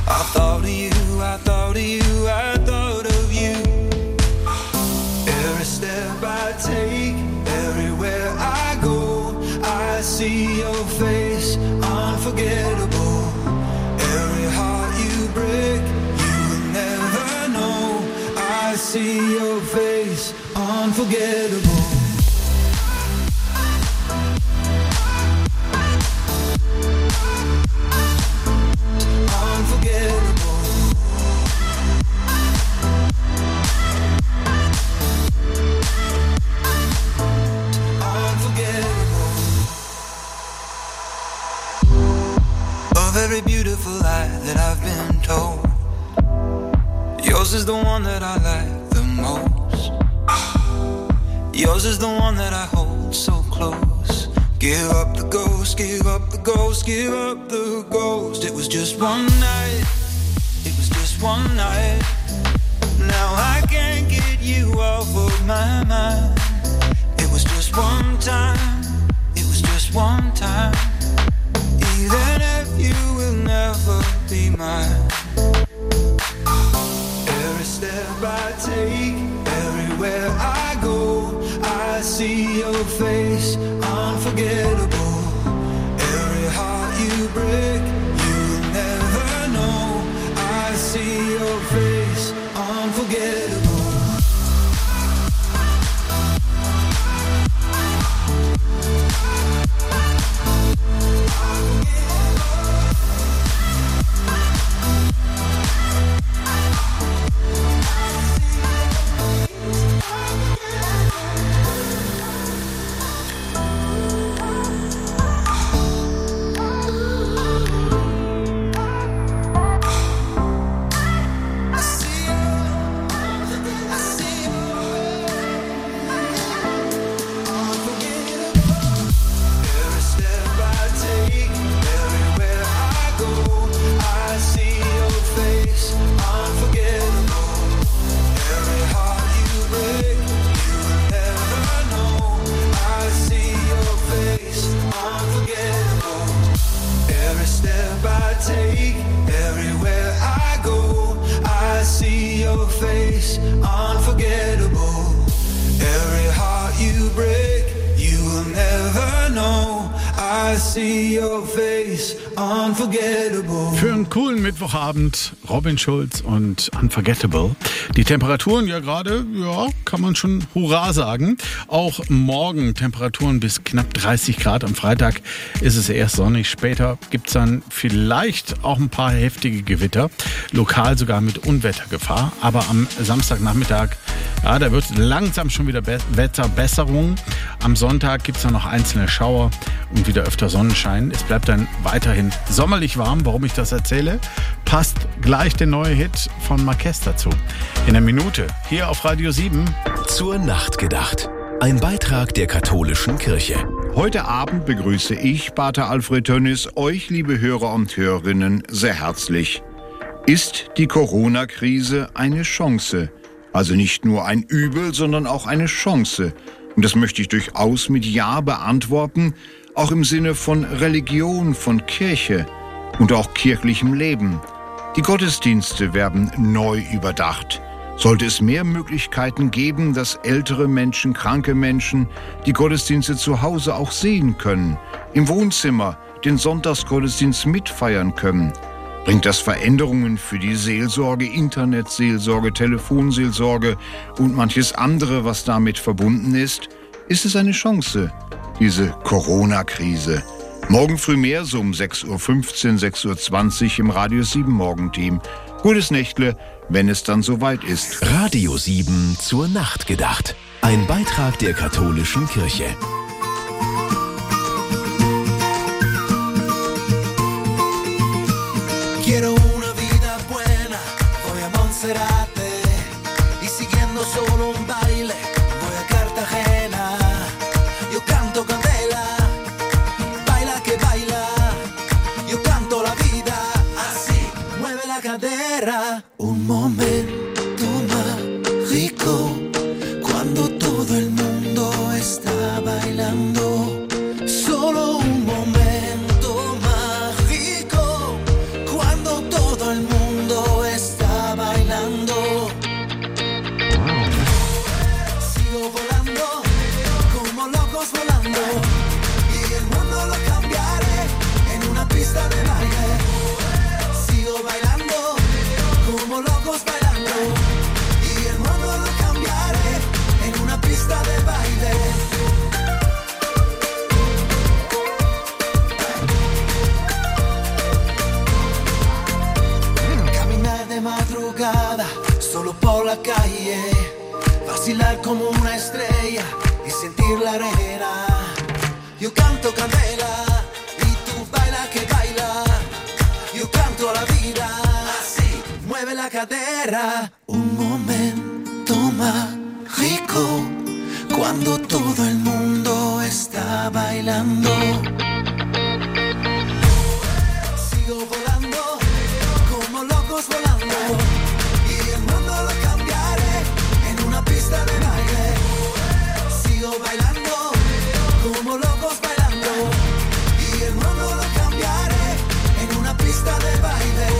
I thought of you, I thought of you, I thought of you. Every step I take, everywhere I go, I see your face, unforgettable. Every heart you break, you will never know. I see your face, unforgettable. Very beautiful lie that I've been told. Yours is the one that I like the most. Yours is the one that I hold so close. Give up the ghost, give up the ghost, give up the ghost. It was just one night, it was just one night. Now I can't get you off of my mind. It was just one time, it was just one time. Even if you will never be mine. Every step I take, everywhere I go, I see your face, unforgettable. Every heart you break, you'll never know. I see your face, unforgettable. Für einen coolen Mittwochabend, Robin Schulz und Unforgettable. Die Temperaturen ja gerade, ja, kann man schon Hurra sagen. Auch morgen Temperaturen bis knapp 30 Grad. Am Freitag ist es erst sonnig. Später gibt es dann vielleicht auch ein paar heftige Gewitter. Lokal sogar mit Unwettergefahr. Aber am Samstagnachmittag, ja, da wird langsam schon wieder Wetterbesserung. Am Sonntag gibt es dann noch einzelne Schauer und wieder öfter Sonnenschein. Es bleibt dann weiterhin sommerlich warm. Warum ich das erzähle, passt gleich der neue Hit von Marquez dazu. In einer Minute hier auf Radio 7. Zur Nacht gedacht. Ein Beitrag der katholischen Kirche. Heute Abend begrüße ich, Pater Alfred Tönnis, euch, liebe Hörer und Hörerinnen, sehr herzlich. Ist die Corona-Krise eine Chance? Also nicht nur ein Übel, sondern auch eine Chance. Und das möchte ich durchaus mit Ja beantworten, auch im Sinne von Religion, von Kirche und auch kirchlichem Leben. Die Gottesdienste werden neu überdacht. Sollte es mehr Möglichkeiten geben, dass ältere Menschen, kranke Menschen die Gottesdienste zu Hause auch sehen können, im Wohnzimmer den Sonntagsgottesdienst mitfeiern können? Bringt das Veränderungen für die Seelsorge, Internetseelsorge, Telefonseelsorge und manches andere, was damit verbunden ist? Ist es eine Chance, diese Corona-Krise? Morgen früh mehr, so um 6.15 Uhr, 6.20 Uhr im Radio 7 Morgenteam. Gutes Nächtle, wenn es dann soweit ist. Radio 7 zur Nacht gedacht. Ein Beitrag der katholischen Kirche. Quiero una vida buena, voy a Monserrate y siguiendo solo un baile, voy a Cartagena. Yo canto candela, baila que baila, yo canto la vida, así mueve la cadera. Un momento mágico, cuando todo el mundo está bailando, solo un momento mágico, cuando todo todo el mundo está bailando. Sigo volando, como locos volando, y el mundo lo cambiaré en una pista de baile. Sigo bailando, como locos bailando, y el mundo lo cambiaré en una pista de baile. Caminar de madrugada, solo por la calle, vacilar como una estrella y sentir la arena. Yo canto candela y tú baila que baila. Yo canto la vida, así mueve la cadera. Un momento mágico cuando todo el mundo está bailando. Sigo volando, como locos volando, y el mundo lo cambiaré en una pista de baile. Sigo bailando, como locos bailando, y el mundo lo cambiaré en una pista de baile.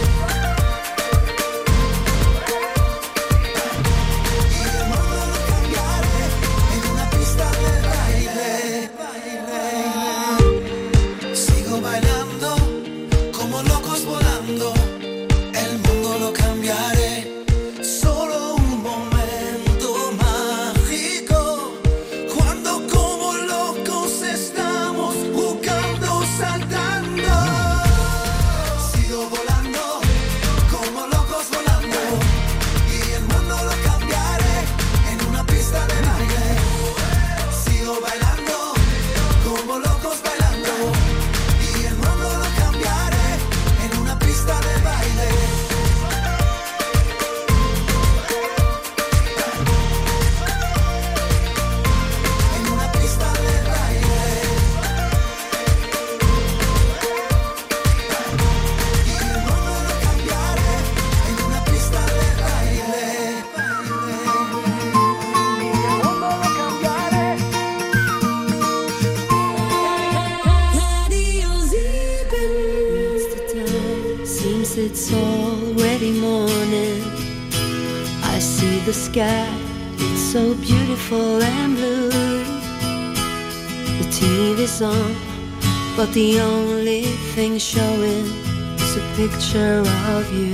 Y el mundo lo cambiaré en una pista de baile. Sigo bailando, como locos volando, el mundo lo cambiaré. Solo un momento mágico, cuando como locos estamos jugando, saltando. Sigo volando, como locos volando, y el mundo lo cambiaré en una pista de baile. Sigo bailando, como locos bailando, y el mundo lo cambiaré en una pista de baile. En una pista de baile. Y el mundo lo cambiaré en una pista de baile. Y el mundo lo cambiaré. Seems it's already morning. I see the sky, it's so beautiful and blue. The TV's on, but the only thing showing is a picture of you.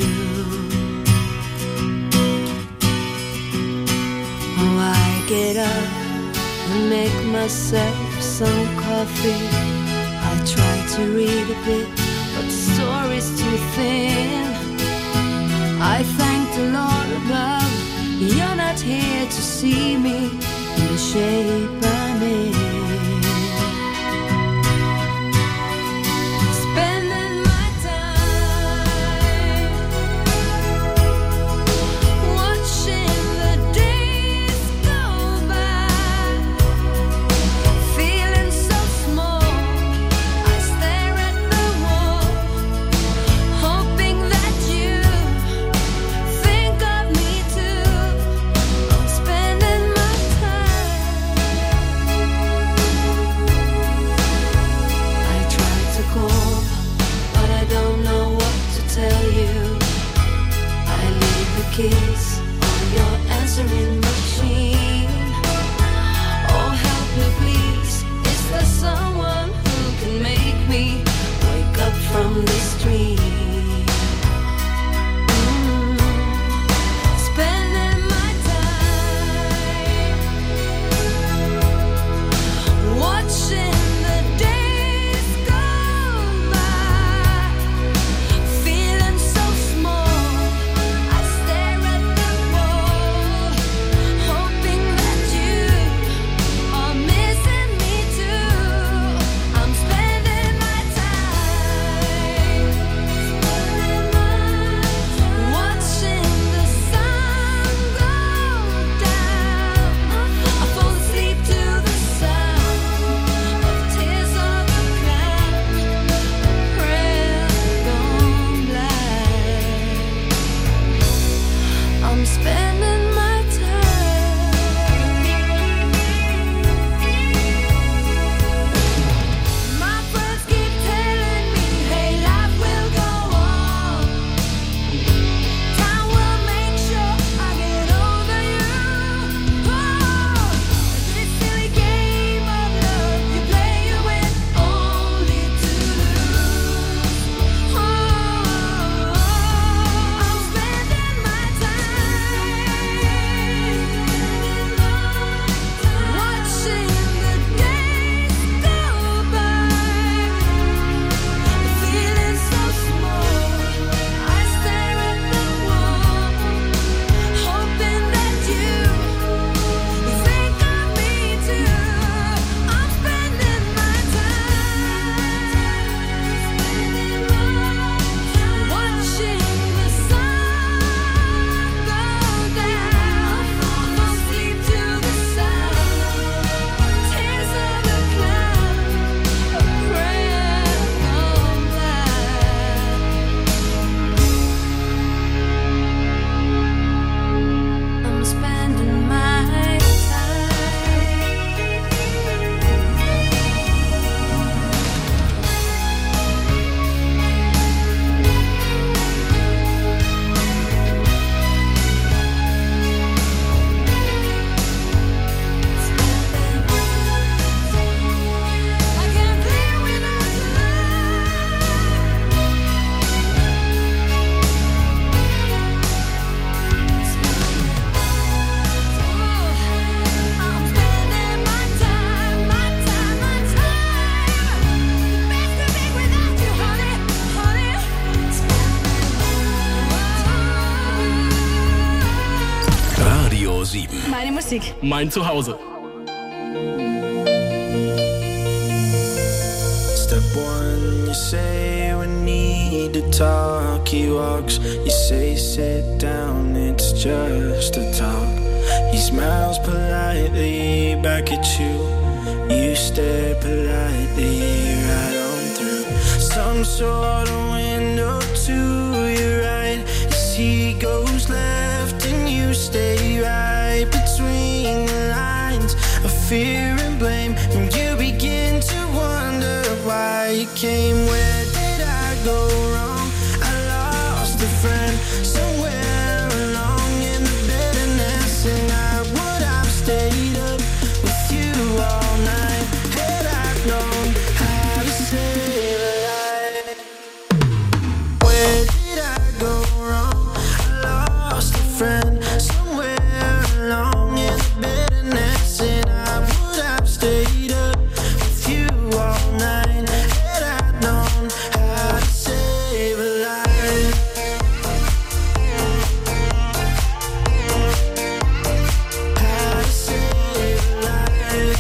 Oh, I get up and make myself some coffee. I try to read a bit, but the story's too thin. I thank the Lord above, you're not here to see me in the shape I'm in. Spending my time watching the days go by, feeling so small. I stare at the wall, hoping that you think of me too. I'm spending my time 7. Meine Musik. Mein Zuhause. Step one, you say we need to talk. He walks, you say sit down, it's just a talk. He smiles politely back at you. You stare politely right on through some sort of window to your right. As he goes left and you stay right between the lines of fear and blame. And you begin to wonder why you came. Where did I go wrong? I lost a friend somewhere along in the bitterness, and I would have stayed up with you all night had I known how to save a life. Where did I go wrong? I lost a friend somewhere along in the bitterness, and I would have stayed up with you all night had I known how to save a life. How to save a life.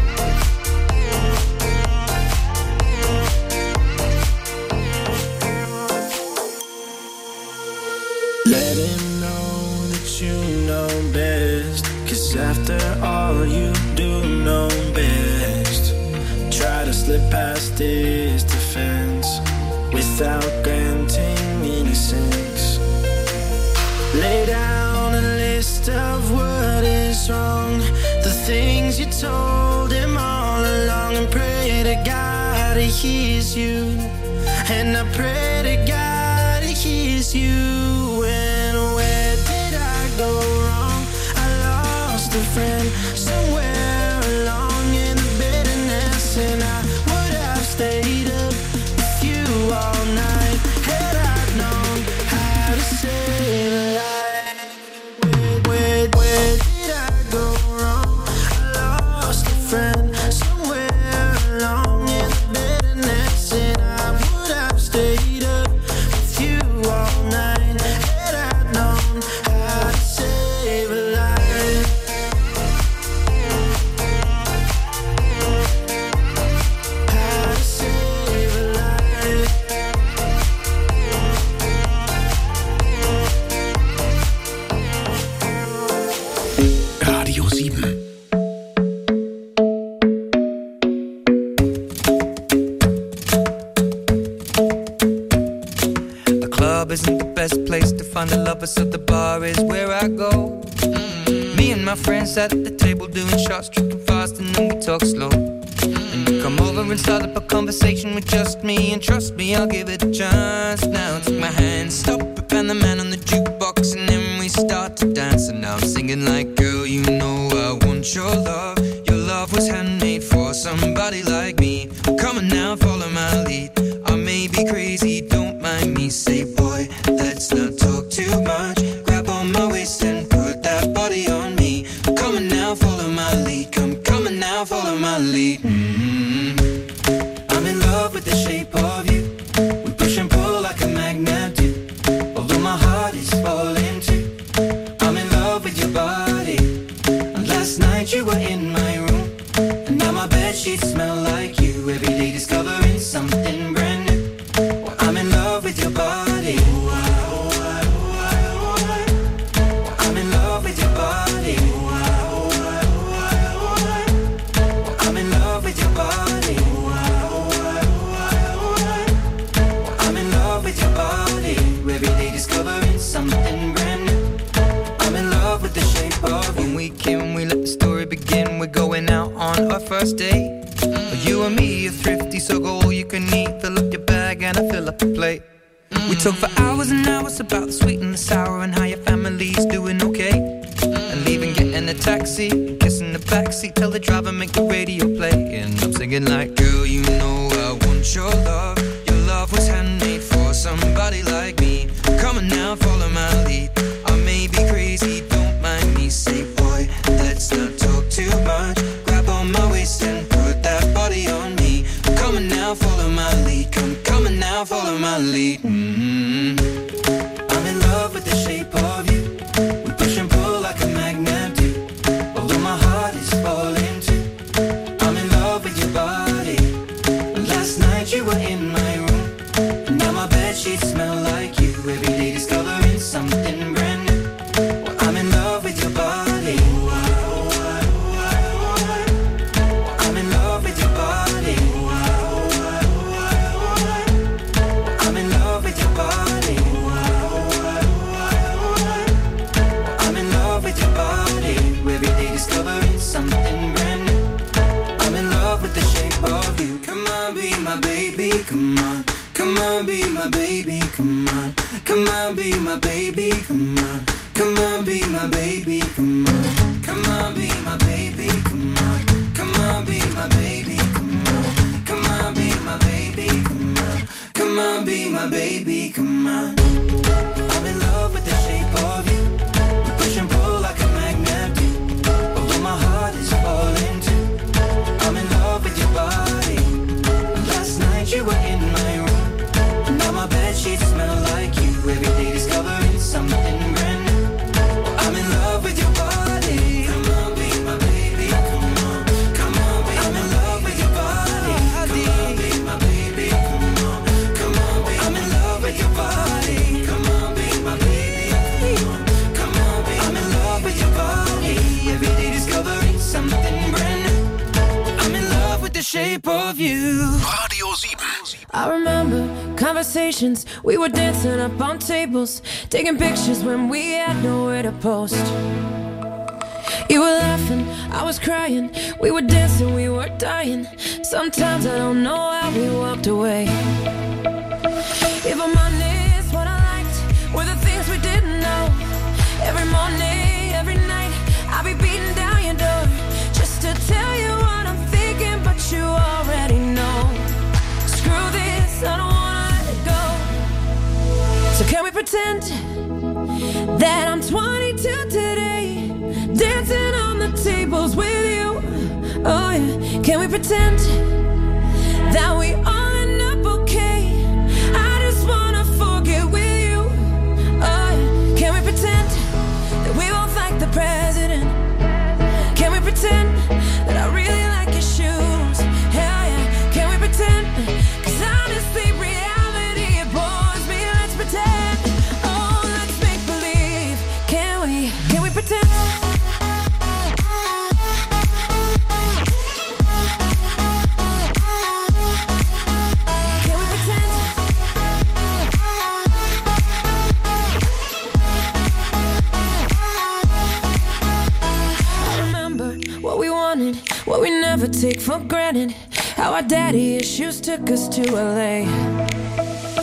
Let him know that you know best, 'cause after all you do know best. Try to slip past his defense without granting innocence. Lay down a list of what is wrong, the things you told him all along, and pray to God he hears you. And I pray to God he hears you. And where did I go wrong? I lost a friend somewhere along in the bitterness, and I would have stayed up with you all night had I known how to save a life. Where did I go wrong? I lost a friend somewhere along in the bitterness, and I would have stayed up with you all night had I known how to save a life. How to save a life. Radio 7. The club isn't the best place to find a lover, so the bar is where I go. Me and my friends at the table doing shots, tripping fast, and then we talk slow. And you come over and start up a conversation with just me, and trust me, I'll give it a chance. Now take my hand, stop it, and the man on the jukebox, and then we start to dance. And now I'm singing like, girl, you know I want your love. Your love was handmade for somebody like me. Come on now, follow my lead. I may be crazy, don't mind me. Say, boy, let's not talk too much. Grab on my waist and put that body on me. Come on now, follow my lead. Come on now, follow my lead. I'm in love with the shape of you. We push and pull like a magnet do. Although my heart is falling too. I'm in love with your body. And last night you were in my room, and now my bedsheets smell like you. Every day discovering something brand new. Well, I'm in love with your body. I'm in love with your body. I'm in love with your body. I'm in love with your body. Every day discovering something brand new. I'm in love with the shape of you. When we came, we let the story begin. We're going out on our first date. You and me are thrifty, so go all you can eat. Fill up your bag and I fill up the plate. We talk for hours and hours about the sweet and the sour, and how your family's doing okay. And leaving, getting a taxi, kissing the backseat, tell the driver make the radio play. And I'm singing like, girl, you know I want your love. Your love was handmade for somebody like me. Come on now, follow my lead. I may be crazy, don't mind me. Say, boy, let's not talk too much. Grab on my waist and put that body on me. Come on now, follow my lead. Come on now, follow my lead. I'm in love with the shape of you. We push and pull like a magnet. on, come on, be my baby, come on, come on, be my baby, come on, come on, be my baby, come on, come on, be my baby, come on, come on, be my baby, come on, come on, be my baby, come on. I'm in love with the shape of you, we push and pull like a magnet do, although my heart is falling too. I'm in love with your body. Last night you were in my room, now my bedsheets smell like you. Every day discovering something brand new. I'm in love with your body. Come on, be my baby. Come on, come on, be I'm in love with your body. Come on, be my baby. Come on, come on, be I'm in love with your body. Come on, be my baby. Come on, be I'm in love with your body. Every day discovering something brand new. I'm in love with the shape of you. Radio 7. I remember conversations, we were dancing up on tables, taking pictures when we had nowhere to post. You were laughing, I was crying, we were dancing, we were dying. Sometimes I don't know how we walked away. If I'm honest, what I liked were the things we didn't know. Every morning, every night, I'll be beating down your door just to tell you what I'm thinking, but you already know. Screw this, I don't wanna let it go. So can we pretend that I'm 22 today, dancing on the tables with you? Oh yeah. Can we pretend that we all end up okay? I just wanna forget with you. Oh yeah. Can we pretend that we both like the president? Can we pretend that I really like your shoes? Hell yeah. Can we pretend? 'Cause honestly, reality, it bores me. Let's pretend. Oh, let's make believe. Can we pretend? Can we pretend? I remember what we wanted, what we never take for granted. How our daddy issues took us to LA.